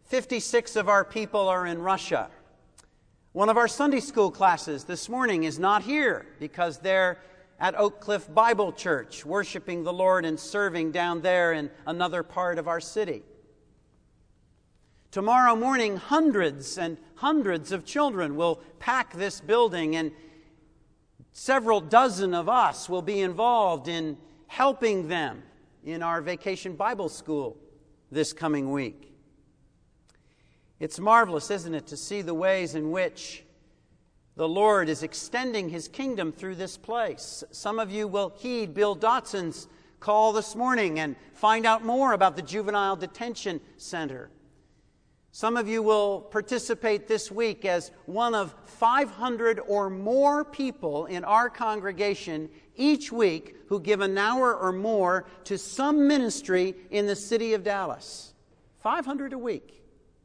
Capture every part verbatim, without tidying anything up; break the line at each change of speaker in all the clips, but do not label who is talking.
fifty-six of our people are in Russia. One of our Sunday school classes this morning is not here because they're at Oak Cliff Bible Church, worshiping the Lord and serving down there in another part of our city. Tomorrow morning, hundreds and hundreds of children will pack this building, and several dozen of us will be involved in helping them in our Vacation Bible School this coming week. It's marvelous, isn't it, to see the ways in which the Lord is extending His kingdom through this place. Some of you will heed Bill Dotson's call this morning and find out more about the Juvenile Detention Center. Some of you will participate this week as one of five hundred or more people in our congregation each week who give an hour or more to some ministry in the city of Dallas. five hundred a week.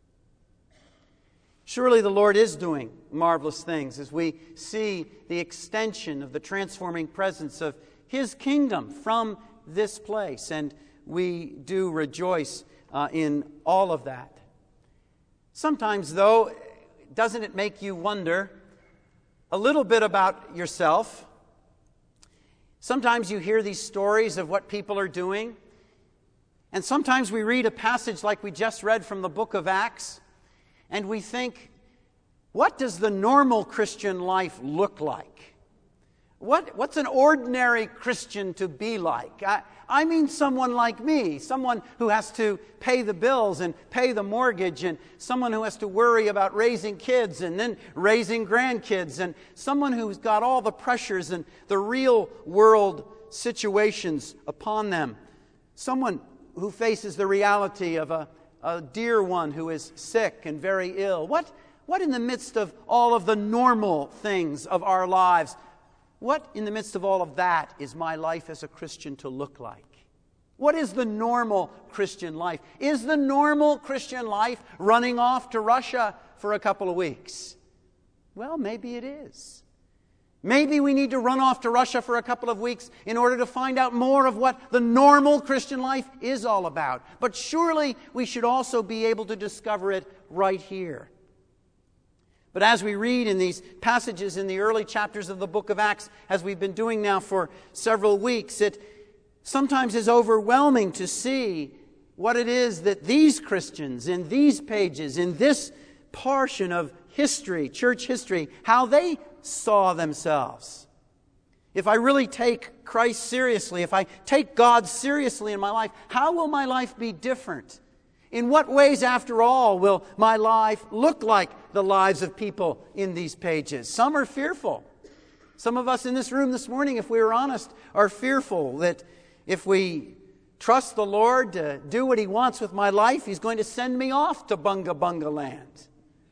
Surely the Lord is doing marvelous things as we see the extension of the transforming presence of His kingdom from this place, and we do rejoice uh, in all of that. Sometimes, though, doesn't it make you wonder a little bit about yourself? Sometimes you hear these stories of what people are doing, and sometimes we read a passage like we just read from the book of Acts, and we think, what does the normal Christian life look like? What, what's an ordinary Christian to be like? I, I mean someone like me, someone who has to pay the bills and pay the mortgage, and someone who has to worry about raising kids and then raising grandkids, and someone who's got all the pressures and the real world situations upon them. Someone who faces the reality of a, a dear one who is sick and very ill. What, what in the midst of all of the normal things of our lives, what in the midst of all of that is my life as a Christian to look like? What is the normal Christian life? Is the normal Christian life running off to Russia for a couple of weeks? Well, maybe it is. Maybe we need to run off to Russia for a couple of weeks in order to find out more of what the normal Christian life is all about. But surely we should also be able to discover it right here. But as we read in these passages in the early chapters of the book of Acts, as we've been doing now for several weeks, it sometimes is overwhelming to see what it is that these Christians in these pages, in this portion of history, church history, how they saw themselves. If I really take Christ seriously, if I take God seriously in my life, how will my life be different? In what ways, after all, will my life look like the lives of people in these pages? Some are fearful. Some of us in this room this morning, if we were honest, are fearful that if we trust the Lord to do what He wants with my life, He's going to send me off to Bunga Bunga land.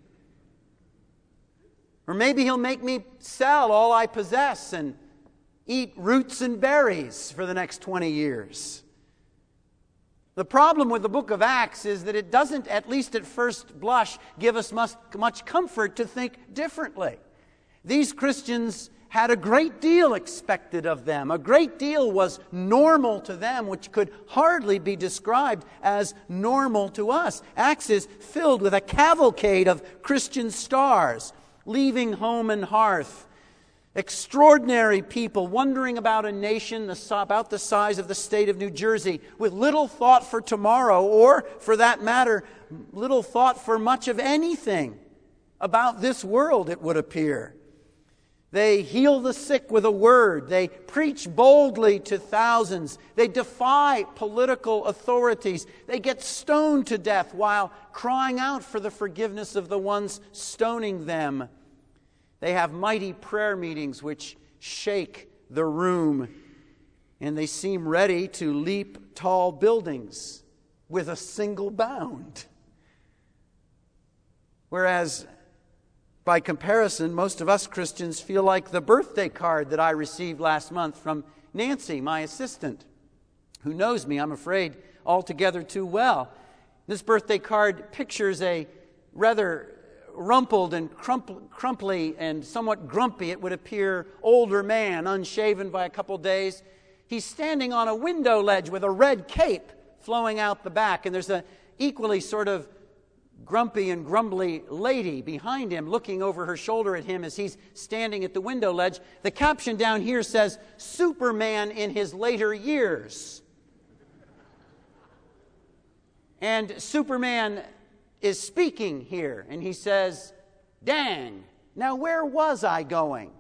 Or maybe He'll make me sell all I possess and eat roots and berries for the next twenty years. The problem with the book of Acts is that it doesn't, at least at first blush, give us much, much comfort to think differently. These Christians had a great deal expected of them. A great deal was normal to them, which could hardly be described as normal to us. Acts is filled with a cavalcade of Christian stars, leaving home and hearth. Extraordinary people wondering about a nation about the size of the state of New Jersey with little thought for tomorrow, or, for that matter, little thought for much of anything about this world, it would appear. They heal the sick with a word. They preach boldly to thousands. They defy political authorities. They get stoned to death while crying out for the forgiveness of the ones stoning them. They have mighty prayer meetings which shake the room, and they seem ready to leap tall buildings with a single bound. Whereas, by comparison, most of us Christians feel like the birthday card that I received last month from Nancy, my assistant, who knows me, I'm afraid, altogether too well. This birthday card pictures a rather rumpled and crump- crumply and somewhat grumpy, it would appear, older man, unshaven by a couple days. He's standing on a window ledge with a red cape flowing out the back, and there's an equally sort of grumpy and grumbly lady behind him looking over her shoulder at him as he's standing at the window ledge. The caption down here says, "Superman in his later years." And Superman is speaking here, and he says, "Dang, now where was I going?"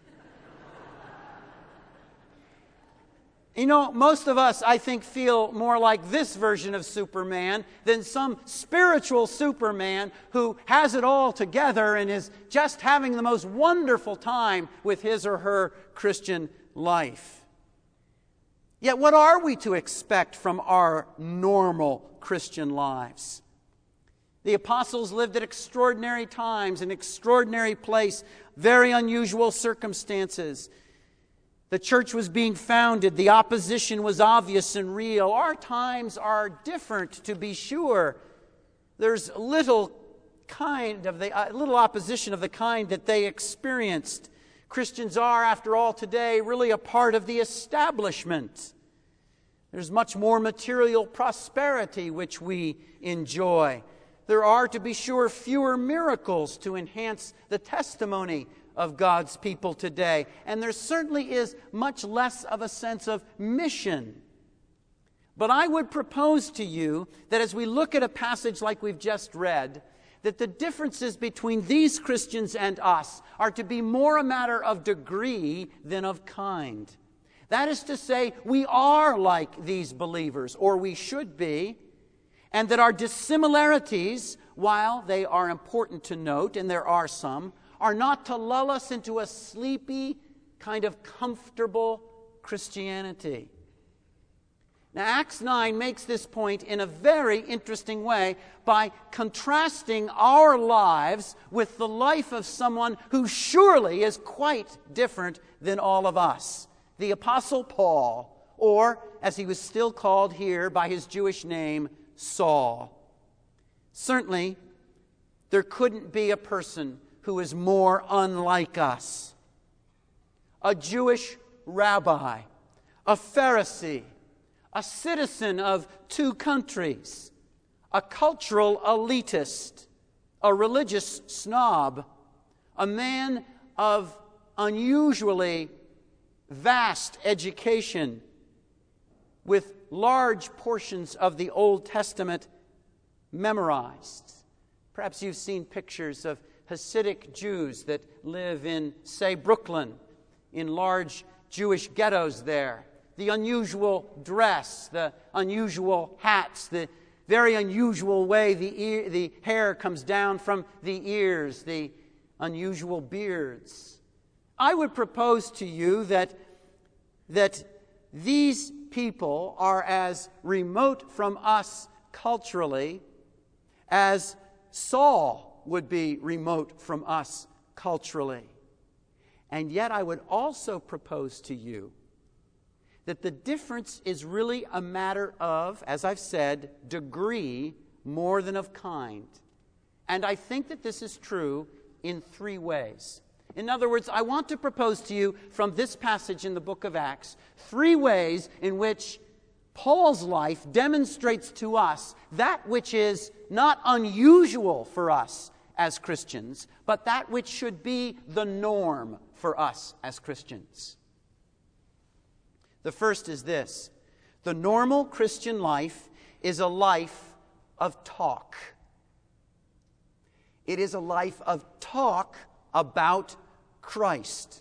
You know, most of us, I think, feel more like this version of Superman than some spiritual Superman who has it all together and is just having the most wonderful time with his or her Christian life. Yet what are we to expect from our normal Christian lives? The apostles lived at extraordinary times, an extraordinary place, very unusual circumstances. The church was being founded. The opposition was obvious and real. Our times are different, to be sure. There's little kind of the uh, little opposition of the kind that they experienced. Christians are, after all, today really a part of the establishment. There's much more material prosperity which we enjoy. There are, to be sure, fewer miracles to enhance the testimony of God's people today. And there certainly is much less of a sense of mission. But I would propose to you that as we look at a passage like we've just read, that the differences between these Christians and us are to be more a matter of degree than of kind. That is to say, we are like these believers, or we should be, and that our dissimilarities, while they are important to note, and there are some, are not to lull us into a sleepy, kind of comfortable Christianity. Now, Acts nine makes this point in a very interesting way by contrasting our lives with the life of someone who surely is quite different than all of us, the Apostle Paul, or, as he was still called here by his Jewish name, Saul. Certainly, there couldn't be a person who is more unlike us. A Jewish rabbi, a Pharisee, a citizen of two countries, a cultural elitist, a religious snob, a man of unusually vast education with large portions of the Old Testament memorized. Perhaps you've seen pictures of Hasidic Jews that live in, say, Brooklyn, in large Jewish ghettos there. The unusual dress, the unusual hats, the very unusual way the, ear, the hair comes down from the ears, the unusual beards. I would propose to you that, that these people are as remote from us culturally as Saul would be remote from us culturally. And yet I would also propose to you that the difference is really a matter of, as I've said, degree more than of kind. And I think that this is true in three ways. In other words, I want to propose to you from this passage in the book of Acts three ways in which Paul's life demonstrates to us that which is not unusual for us as Christians, but that which should be the norm for us as Christians. The first is this: the normal Christian life is a life of talk. It is a life of talk about Christ.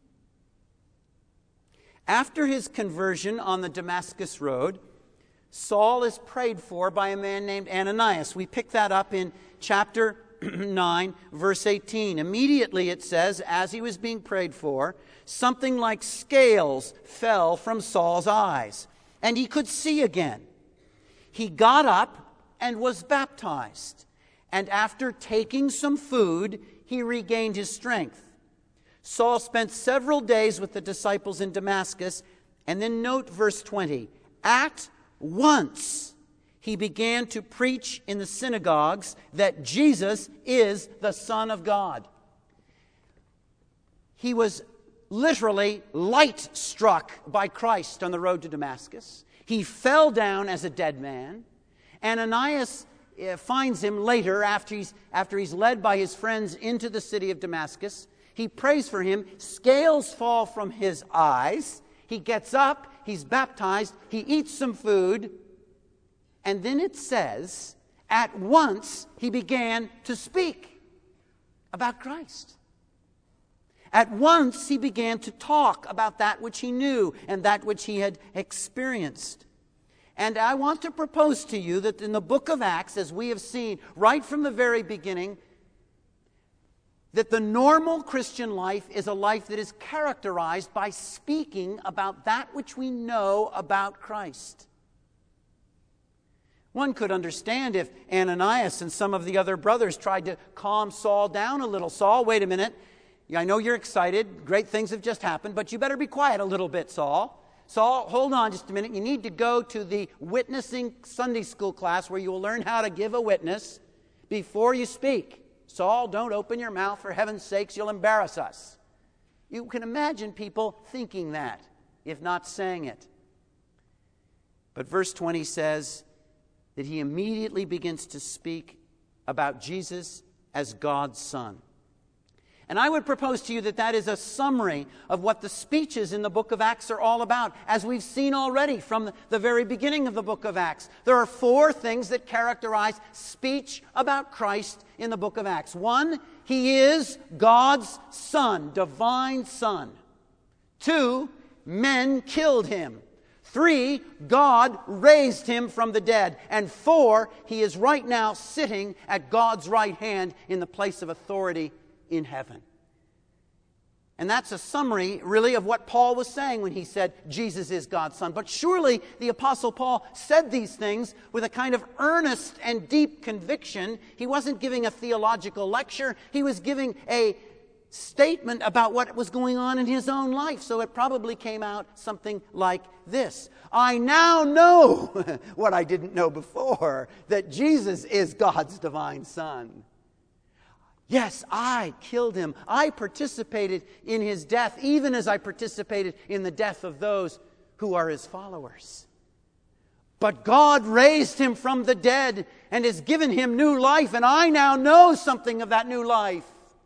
After his conversion on the Damascus Road, Saul is prayed for by a man named Ananias. We pick that up in chapter nine, verse eighteen. Immediately, it says, as he was being prayed for, something like scales fell from Saul's eyes, and he could see again. He got up and was baptized, and after taking some food, he regained his strength. Saul spent several days with the disciples in Damascus, and then note verse twenty. At once he began to preach in the synagogues that Jesus is the Son of God. He was literally light struck by Christ on the road to Damascus. He fell down as a dead man. Ananias uh, finds him later after he's, after he's led by his friends into the city of Damascus. He prays for him. Scales fall from his eyes. He gets up. He's baptized. He eats some food. And then it says, at once he began to speak about Christ. At once he began to talk about that which he knew and that which he had experienced. And I want to propose to you that in the book of Acts, as we have seen right from the very beginning, that the normal Christian life is a life that is characterized by speaking about that which we know about Christ. One could understand if Ananias and some of the other brothers tried to calm Saul down a little. Saul, wait a minute. I know you're excited. Great things have just happened, but you better be quiet a little bit, Saul. Saul, hold on just a minute. You need to go to the witnessing Sunday school class where you will learn how to give a witness before you speak. Saul, don't open your mouth, for heaven's sakes, you'll embarrass us. You can imagine people thinking that, if not saying it. But verse twenty says that he immediately begins to speak about Jesus as God's Son. And I would propose to you that that is a summary of what the speeches in the book of Acts are all about, as we've seen already from the very beginning of the book of Acts. There are four things that characterize speech about Christ in the book of Acts. One, he is God's Son, divine Son. Two, men killed him. Three, God raised him from the dead. And four, he is right now sitting at God's right hand in the place of authority in heaven. And that's a summary, really, of what Paul was saying when he said Jesus is God's Son. But surely the Apostle Paul said these things with a kind of earnest and deep conviction. He wasn't giving a theological lecture. He was giving a statement about what was going on in his own life. So it probably came out something like this. I now know what I didn't know before, that Jesus is God's divine Son. Yes, I killed him. I participated in his death, even as I participated in the death of those who are his followers. But God raised him from the dead and has given him new life, and I now know something of that new life.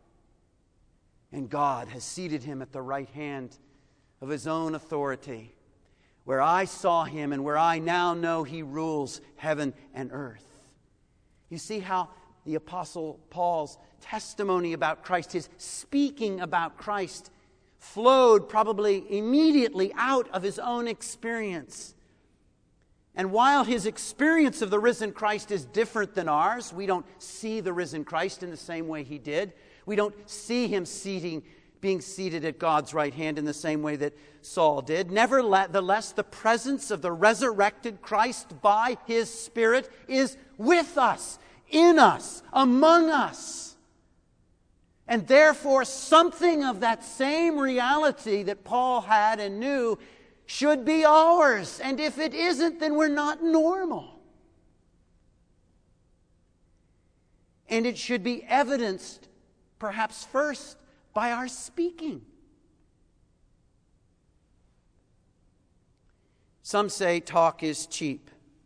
And God has seated him at the right hand of his own authority, where I saw him and where I now know he rules heaven and earth. You see how the Apostle Paul's testimony about Christ, his speaking about Christ, flowed probably immediately out of his own experience. And while his experience of the risen Christ is different than ours, we don't see the risen Christ in the same way he did. We don't see him seating, being seated at God's right hand in the same way that Saul did. Nevertheless, the presence of the resurrected Christ by his Spirit is with us, in us, among us. And therefore, something of that same reality that Paul had and knew should be ours. And if it isn't, then we're not normal. And it should be evidenced, perhaps first, by our speaking. Some say talk is cheap.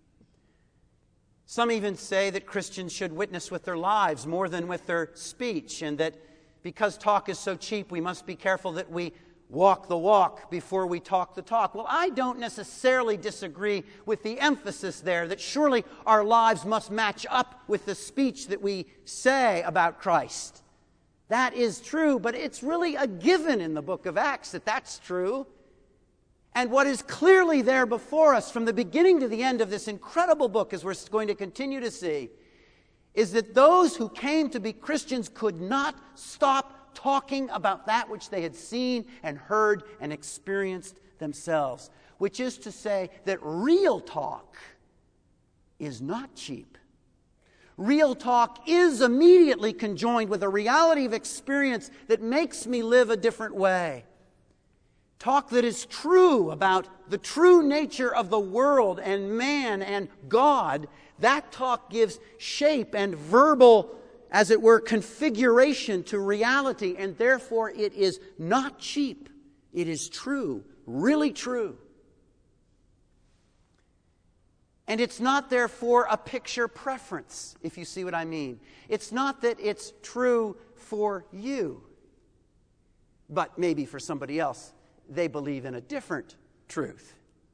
Some even say that Christians should witness with their lives more than with their speech, and that because talk is so cheap, we must be careful that we walk the walk before we talk the talk. Well, I don't necessarily disagree with the emphasis there, that surely our lives must match up with the speech that we say about Christ. That is true, but it's really a given in the book of Acts that that's true. And what is clearly there before us from the beginning to the end of this incredible book, as we're going to continue to see, is that those who came to be Christians could not stop talking about that which they had seen and heard and experienced themselves. Which is to say that real talk is not cheap. Real talk is immediately conjoined with a reality of experience that makes me live a different way. Talk that is true about the true nature of the world and man and God. That talk gives shape and verbal, as it were, configuration to reality, and therefore it is not cheap. It is true, really true. And it's not, therefore, a picture preference, if you see what I mean. It's not that it's true for you, but maybe for somebody else, they believe in a different truth.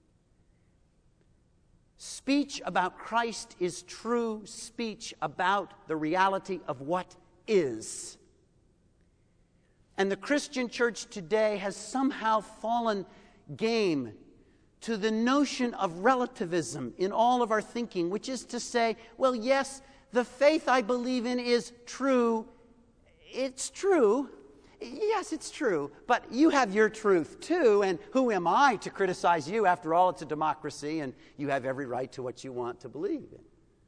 Speech about Christ is true speech about the reality of what is. And the Christian church today has somehow fallen game to the notion of relativism in all of our thinking, which is to say, well, yes, the faith I believe in is true. It's true. Yes, it's true. But you have your truth too, and who am I to criticize you? After all, it's a democracy, and you have every right to what you want to believe in.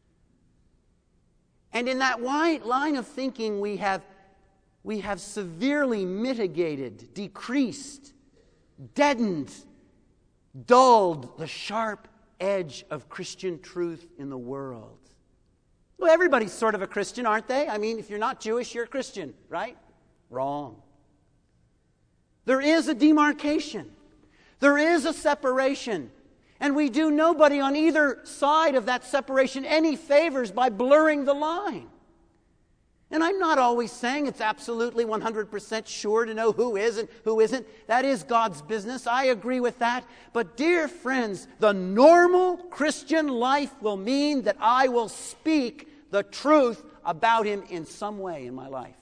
And in that wide line of thinking, we have, we have severely mitigated, decreased, deadened, dulled the sharp edge of Christian truth in the world. Well, everybody's sort of a Christian, aren't they? I mean, if you're not Jewish, you're a Christian, right? Wrong. There is a demarcation. There is a separation. And we do nobody on either side of that separation any favors by blurring the line. And I'm not always saying it's absolutely one hundred percent sure to know who is and who isn't. That is God's business. I agree with that. But dear friends, the normal Christian life will mean that I will speak the truth about Him in some way in my life.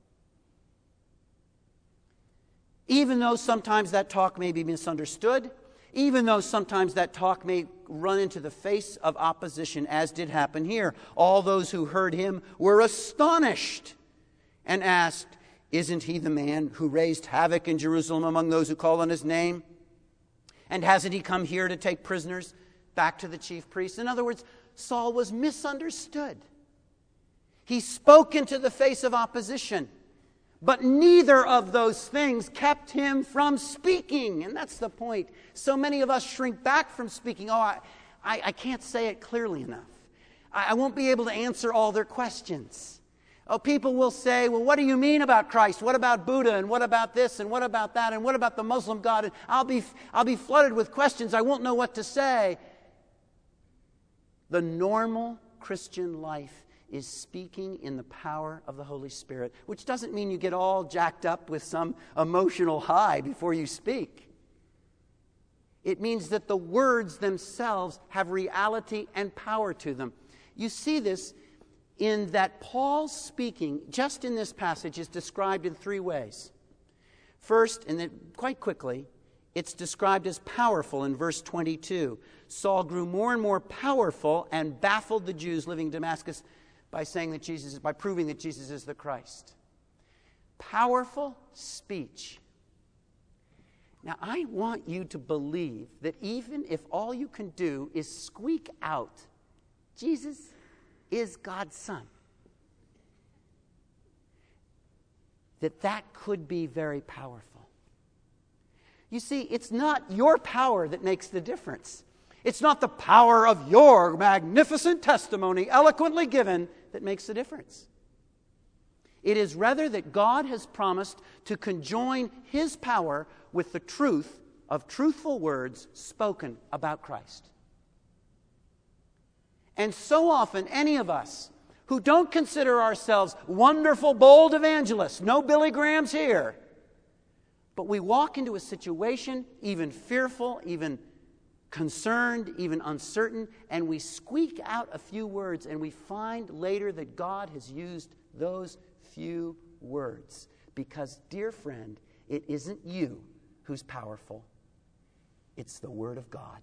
Even though sometimes that talk may be misunderstood, even though sometimes that talk may run into the face of opposition, as did happen here. All those who heard him were astonished and asked, "Isn't he the man who raised havoc in Jerusalem among those who call on his name? And hasn't he come here to take prisoners back to the chief priests?" In other words, Saul was misunderstood. He spoke into the face of opposition. But neither of those things kept him from speaking. And that's the point. So many of us shrink back from speaking. Oh, I, I, I can't say it clearly enough. I, I won't be able to answer all their questions. Oh, people will say, well, what do you mean about Christ? What about Buddha? And what about this? And what about that? And what about the Muslim God? And I'll be, I'll be flooded with questions. I won't know what to say. The normal Christian life is speaking in the power of the Holy Spirit, which doesn't mean you get all jacked up with some emotional high before you speak. It means that the words themselves have reality and power to them. You see this in that Paul's speaking, just in this passage, is described in three ways. First, and then quite quickly, it's described as powerful in verse twenty-two. Saul grew more and more powerful and baffled the Jews living in Damascus by saying that Jesus, by proving that Jesus is the Christ. Powerful speech. Now, I want you to believe that even if all you can do is squeak out, Jesus is God's Son, that that could be very powerful. You see, it's not your power that makes the difference. It's not the power of your magnificent testimony, eloquently given, that makes the difference. It is rather that God has promised to conjoin His power with the truth of truthful words spoken about Christ. And so often, any of us who don't consider ourselves wonderful, bold evangelists, no Billy Grahams here, but we walk into a situation, even fearful, even concerned, even uncertain, and we squeak out a few words, and we find later that God has used those few words. Because, dear friend, it isn't you who's powerful. It's the Word of God.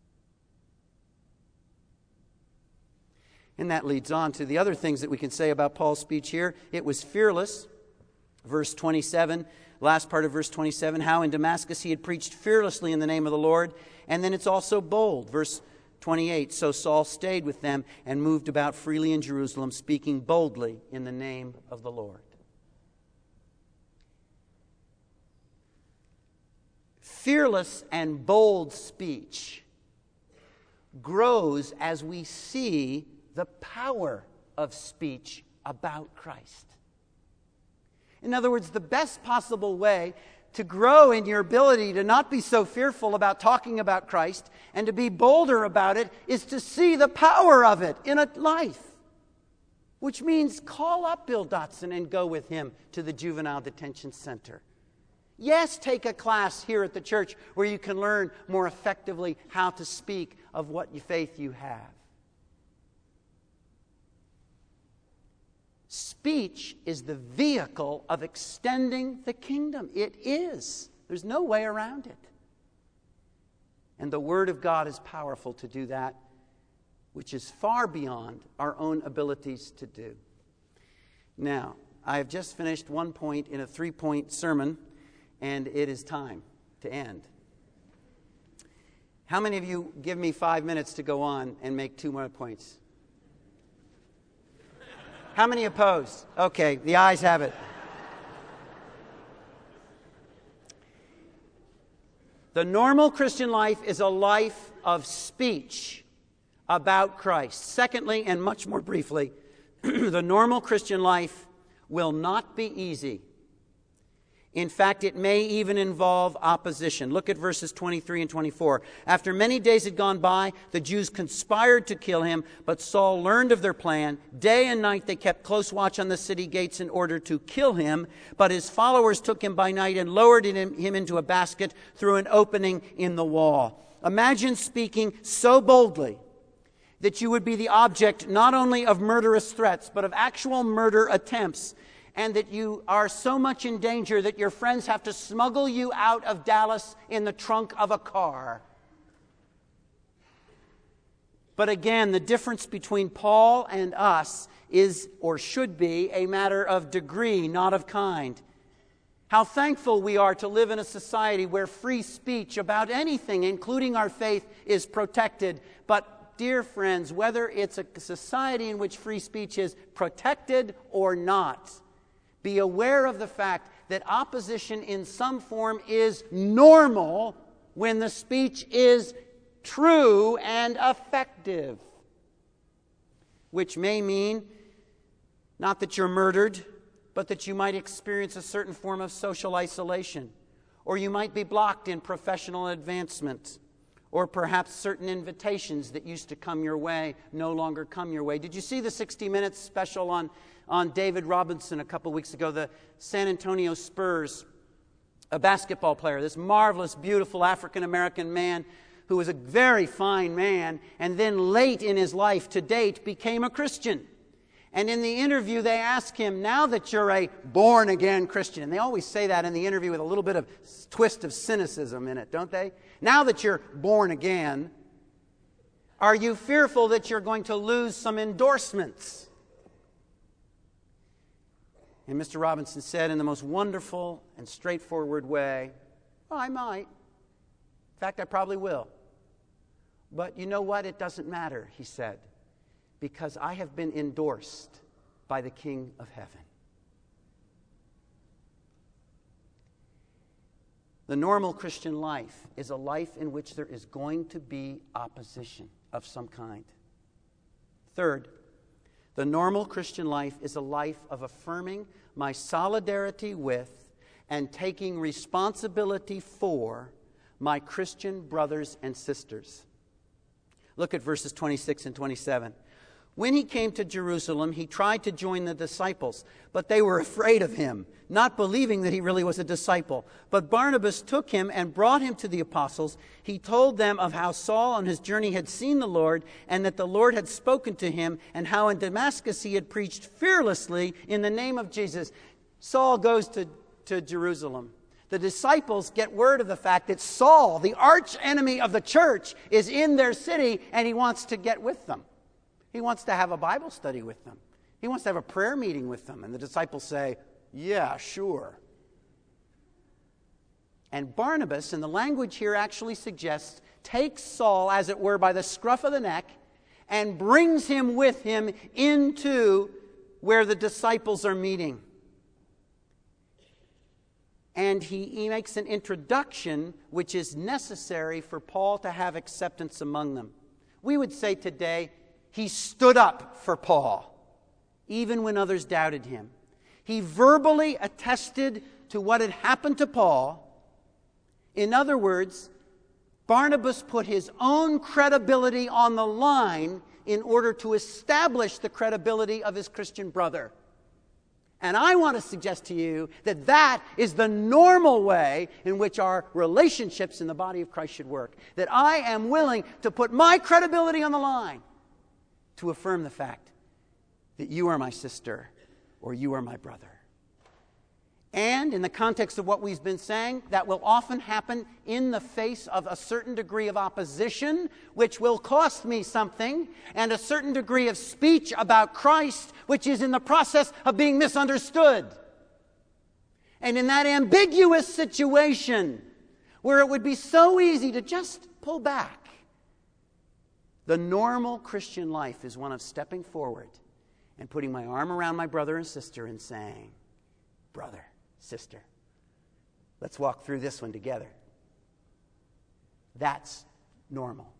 And that leads on to the other things that we can say about Paul's speech here. It was fearless. Verse twenty-seven, last part of verse twenty-seven, how in Damascus he had preached fearlessly in the name of the Lord. And then it's also bold. Verse twenty-eight, so Saul stayed with them and moved about freely in Jerusalem, speaking boldly in the name of the Lord. Fearless and bold speech grows as we see the power of speech about Christ. In other words, the best possible way to grow in your ability to not be so fearful about talking about Christ and to be bolder about it is to see the power of it in a life. Which means call up Bill Dotson and go with him to the juvenile detention center. Yes, take a class here at the church where you can learn more effectively how to speak of what faith you have. Speech is the vehicle of extending the kingdom. It is. There's no way around it. And the Word of God is powerful to do that, which is far beyond our own abilities to do. Now, I have just finished one point in a three-point sermon, and it is time to end. How many of you give me five minutes to go on and make two more points? How many oppose? Okay, the ayes have it. The normal Christian life is a life of speech about Christ. Secondly, and much more briefly, the normal Christian life will not be easy. In fact, it may even involve opposition. Look at verses twenty-three and twenty-four. After many days had gone by, the Jews conspired to kill him, but Saul learned of their plan. Day and night they kept close watch on the city gates in order to kill him, but his followers took him by night and lowered him, him into a basket through an opening in the wall. Imagine speaking so boldly that you would be the object not only of murderous threats, but of actual murder attempts, and that you are so much in danger that your friends have to smuggle you out of Dallas in the trunk of a car. But again, the difference between Paul and us is, or should be, a matter of degree, not of kind. How thankful we are to live in a society where free speech about anything, including our faith, is protected. But dear friends, whether it's a society in which free speech is protected or not, be aware of the fact that opposition in some form is normal when the speech is true and effective. Which may mean not that you're murdered, but that you might experience a certain form of social isolation, or you might be blocked in professional advancement, or perhaps certain invitations that used to come your way no longer come your way. Did you see the sixty minutes special on, on David Robinson a couple weeks ago, the San Antonio Spurs, a basketball player, this marvelous, beautiful African-American man who was a very fine man, and then late in his life to date became a Christian. And in the interview, they ask him, now that you're a born-again Christian, and they always say that in the interview with a little bit of twist of cynicism in it, don't they? Now that you're born again, are you fearful that you're going to lose some endorsements? And Mister Robinson said in the most wonderful and straightforward way, well, I might. In fact, I probably will. But you know what? It doesn't matter, he said, because I have been endorsed by the King of Heaven. The normal Christian life is a life in which there is going to be opposition of some kind. Third, the normal Christian life is a life of affirming my solidarity with and taking responsibility for my Christian brothers and sisters. Look at verses twenty-six and twenty-seven. When he came to Jerusalem, he tried to join the disciples, but they were afraid of him, not believing that he really was a disciple. But Barnabas took him and brought him to the apostles. He told them of how Saul on his journey had seen the Lord, and that the Lord had spoken to him, and how in Damascus he had preached fearlessly in the name of Jesus. Saul goes to, to Jerusalem. The disciples get word of the fact that Saul, the arch enemy of the church, is in their city, and he wants to get with them. He wants to have a Bible study with them. He wants to have a prayer meeting with them. And the disciples say, yeah, sure. And Barnabas, and the language here actually suggests, takes Saul, as it were, by the scruff of the neck and brings him with him into where the disciples are meeting. And he, he makes an introduction which is necessary for Paul to have acceptance among them. We would say today, he stood up for Paul, even when others doubted him. He verbally attested to what had happened to Paul. In other words, Barnabas put his own credibility on the line in order to establish the credibility of his Christian brother. And I want to suggest to you that that is the normal way in which our relationships in the body of Christ should work. That I am willing to put my credibility on the line to affirm the fact that you are my sister or you are my brother. And in the context of what we've been saying, that will often happen in the face of a certain degree of opposition, which will cost me something, and a certain degree of speech about Christ, which is in the process of being misunderstood. And in that ambiguous situation, where it would be so easy to just pull back, the normal Christian life is one of stepping forward and putting my arm around my brother and sister and saying, brother, sister, let's walk through this one together. That's normal.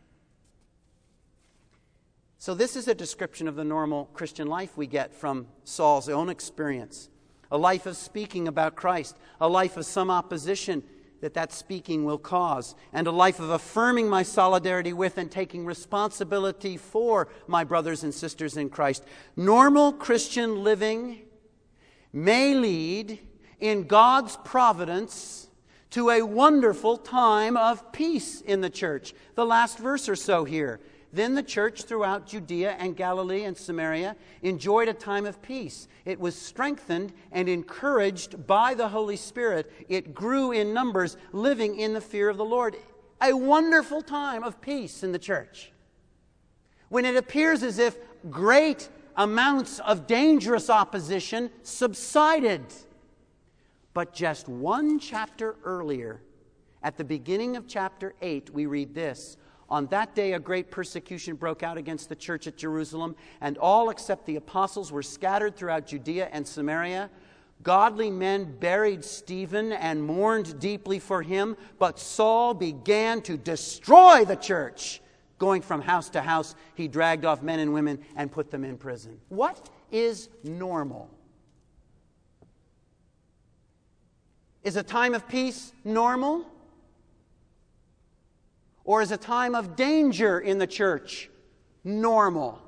So this is a description of the normal Christian life we get from Saul's own experience. A life of speaking about Christ, a life of some opposition that that speaking will cause, and a life of affirming my solidarity with and taking responsibility for my brothers and sisters in Christ. Normal Christian living may lead, in God's providence, to a wonderful time of peace in the church. The last verse or so here. Then the church throughout Judea and Galilee and Samaria enjoyed a time of peace. It was strengthened and encouraged by the Holy Spirit. It grew in numbers, living in the fear of the Lord. A wonderful time of peace in the church. When it appears as if great amounts of dangerous opposition subsided. But just one chapter earlier, at the beginning of chapter eight, we read this. On that day, a great persecution broke out against the church at Jerusalem, and all except the apostles were scattered throughout Judea and Samaria. Godly men buried Stephen and mourned deeply for him, but Saul began to destroy the church. Going from house to house, he dragged off men and women and put them in prison. What is normal? Is a time of peace normal? Or is a time of danger in the church normal?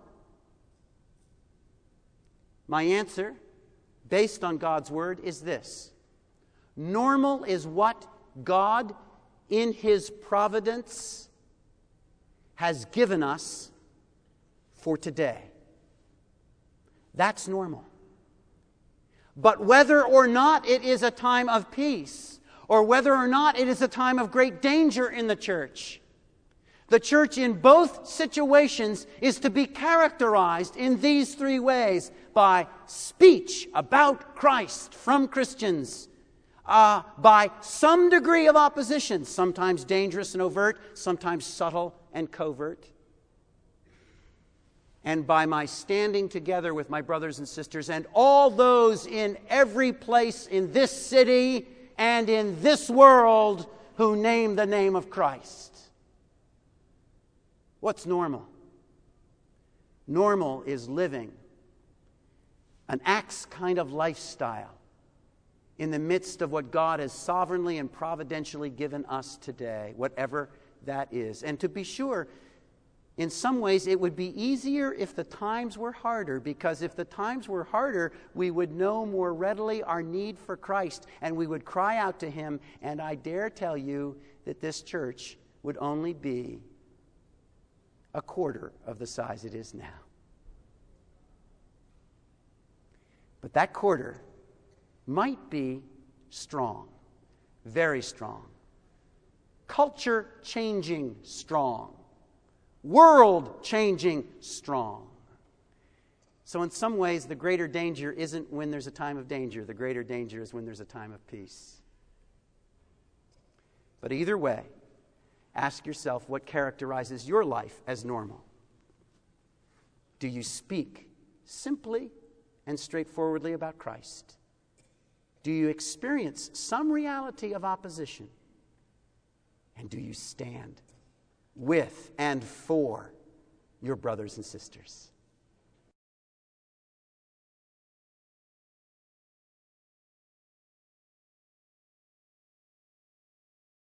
My answer, based on God's Word, is this. Normal is what God, in His providence, has given us for today. That's normal. But whether or not it is a time of peace, or whether or not it is a time of great danger in the church, the church in both situations is to be characterized in these three ways: by speech about Christ from Christians, uh, by some degree of opposition, sometimes dangerous and overt, sometimes subtle and covert, and by my standing together with my brothers and sisters and all those in every place in this city and in this world who name the name of Christ. What's normal? Normal is living an Acts kind of lifestyle in the midst of what God has sovereignly and providentially given us today, whatever that is. And to be sure, in some ways it would be easier if the times were harder, because if the times were harder, we would know more readily our need for Christ, and we would cry out to Him, and I dare tell you that this church would only be a quarter of the size it is now. But that quarter might be strong, very strong, culture-changing strong, world-changing strong. So in some ways, the greater danger isn't when there's a time of danger. The greater danger is when there's a time of peace. But either way, ask yourself what characterizes your life as normal. Do you speak simply and straightforwardly about Christ? Do you experience some reality of opposition? And do you stand with and for your brothers and sisters?